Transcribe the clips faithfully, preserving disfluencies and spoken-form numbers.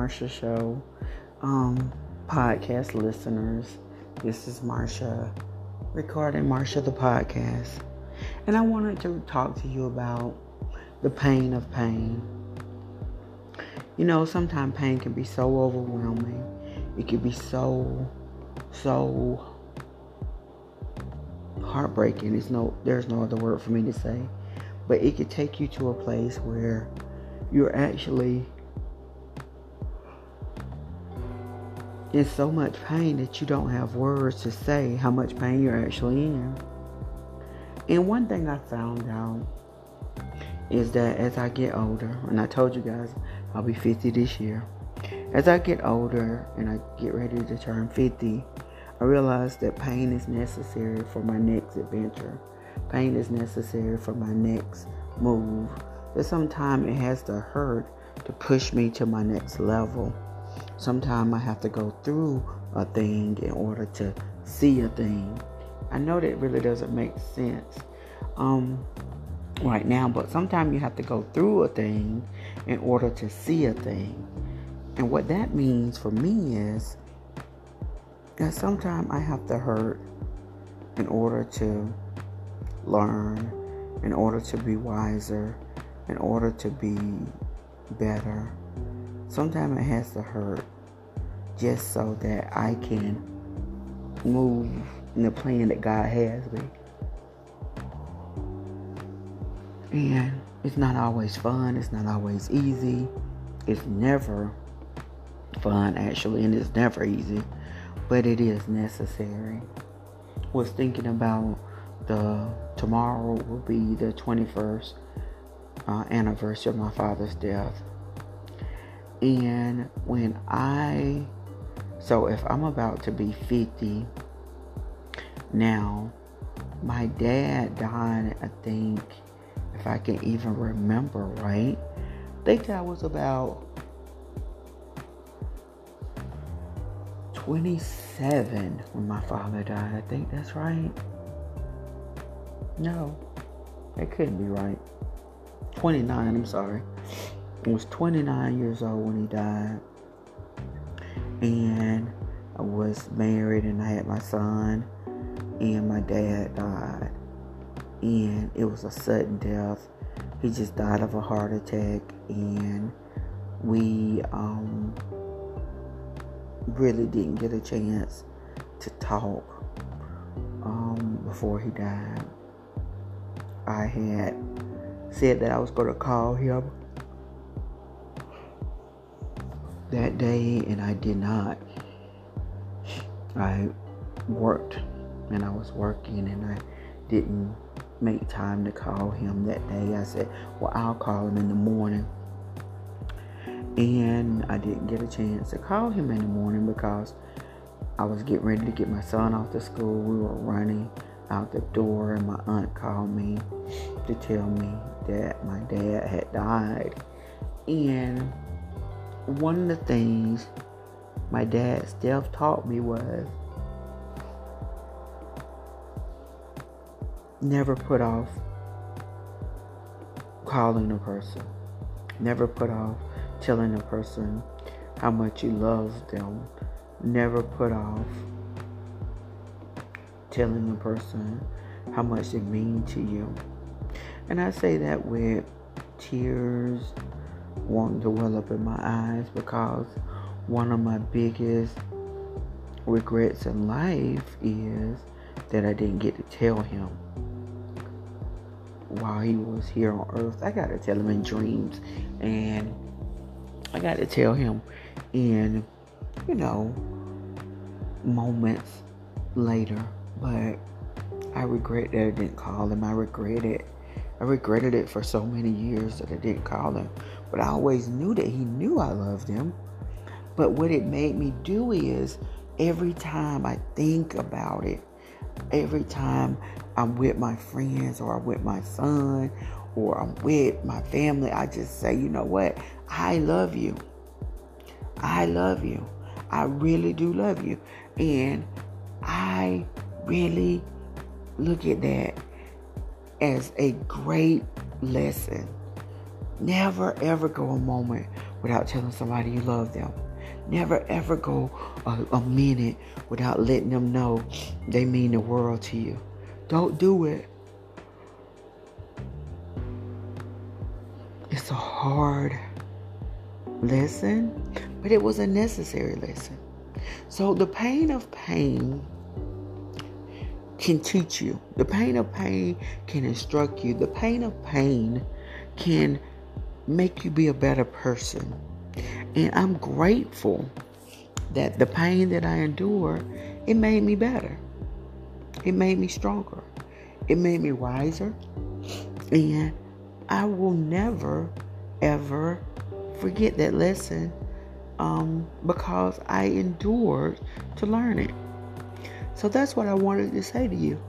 Marsha Show. Um, podcast listeners, this is Marsha recording Marsha the podcast. And I wanted to talk to you about the pain of pain. You know, sometimes pain can be so overwhelming. It can be so, so heartbreaking. It's no, there's no other word for me to say. But it could take you to a place where you're actually in so much pain that you don't have words to say how much pain you're actually in. And one thing I found out is that as I get older, and I told you guys I'll be fifty this year. As I get older and I get ready to turn fifty, I realize that pain is necessary for my next adventure. Pain is necessary for my next move. That sometimes it has to hurt to push me to my next level. Sometimes I have to go through a thing in order to see a thing. I know that really doesn't make sense um, right now, but sometimes you have to go through a thing in order to see a thing. And what that means for me is that sometimes I have to hurt in order to learn, in order to be wiser, in order to be better. Sometimes it has to hurt just so that I can move in the plan that God has me. And it's not always fun. It's not always easy. It's never fun, actually, and it's never easy. But it is necessary. Was thinking about the tomorrow will be the twenty-first uh, anniversary of my father's death. And when I, so if I'm about to be fifty now, my dad died, I think, if I can even remember right, I think I was about twenty-seven when my father died. I think that's right. No, that couldn't be right. twenty-nine, I'm sorry. I was twenty-nine years old when he died. And I was married and I had my son. And my dad died. And it was a sudden death. He just died of a heart attack. And we um, really didn't get a chance to talk um, before he died. I had said that I was going to call him that day, and I did not. I worked, and I was working, and I didn't make time to call him that day. I said, well, I'll call him in the morning. And I didn't get a chance to call him in the morning because I was getting ready to get my son off to school. We were running out the door, and my aunt called me to tell me that my dad had died. And one of the things my dad's death taught me was never put off calling a person. Never put off telling a person how much you love them. Never put off telling a person how much they mean to you. And I say that with tears wanting to well up in my eyes, because one of my biggest regrets in life is that I didn't get to tell him while he was here on earth. I got to tell him in dreams, and I got to tell him in, you know, moments later. But I regret that I didn't call him. I regret it. I regretted it for so many years that I didn't call him. But I always knew that he knew I loved him. But what it made me do is every time I think about it, every time I'm with my friends or I'm with my son or I'm with my family, I just say, you know what? I love you. I love you. I really do love you. And I really look at that as a great lesson. Never ever go a moment without telling somebody you love them. Never ever go a, a minute without letting them know they mean the world to you. Don't do it. It's a hard lesson, but it was a necessary lesson. So the pain of pain can teach you. The pain of pain can instruct you. The pain of pain can make you be a better person. And I'm grateful that the pain that I endured, it made me better. It made me stronger. It made me wiser. And I will never, ever forget that lesson um, because I endured to learn it. So that's what I wanted to say to you.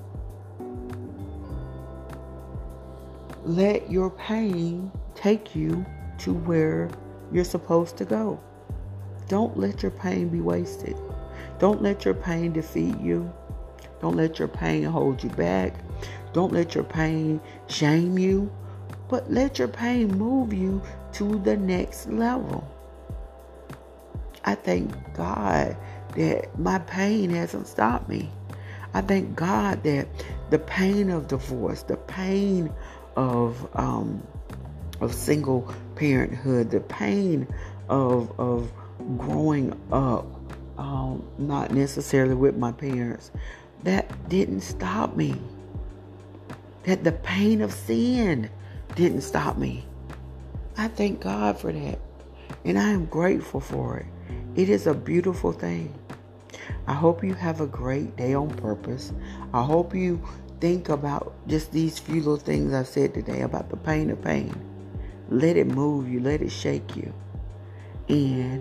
Let your pain take you to where you're supposed to go. Don't let your pain be wasted. Don't let your pain defeat you. Don't let your pain hold you back. Don't let your pain shame you. But let your pain move you to the next level. I thank God that my pain hasn't stopped me. I thank God that the pain of divorce, the pain of um, of single parenthood, the pain of of growing up, um, not necessarily with my parents, that didn't stop me. That the pain of sin didn't stop me. I thank God for that. And I am grateful for it. It is a beautiful thing. I hope you have a great day on purpose. I hope you think about just these few little things I said today about the pain of pain. Let it move you. Let it shake you. And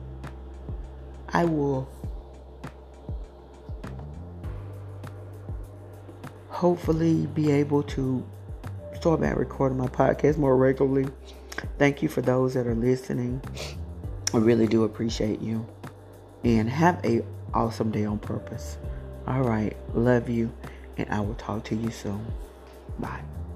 I will hopefully be able to start back recording my podcast more regularly. Thank you for those that are listening. I really do appreciate you. And have a awesome day on purpose. All right. Love you. And I will talk to you soon. Bye.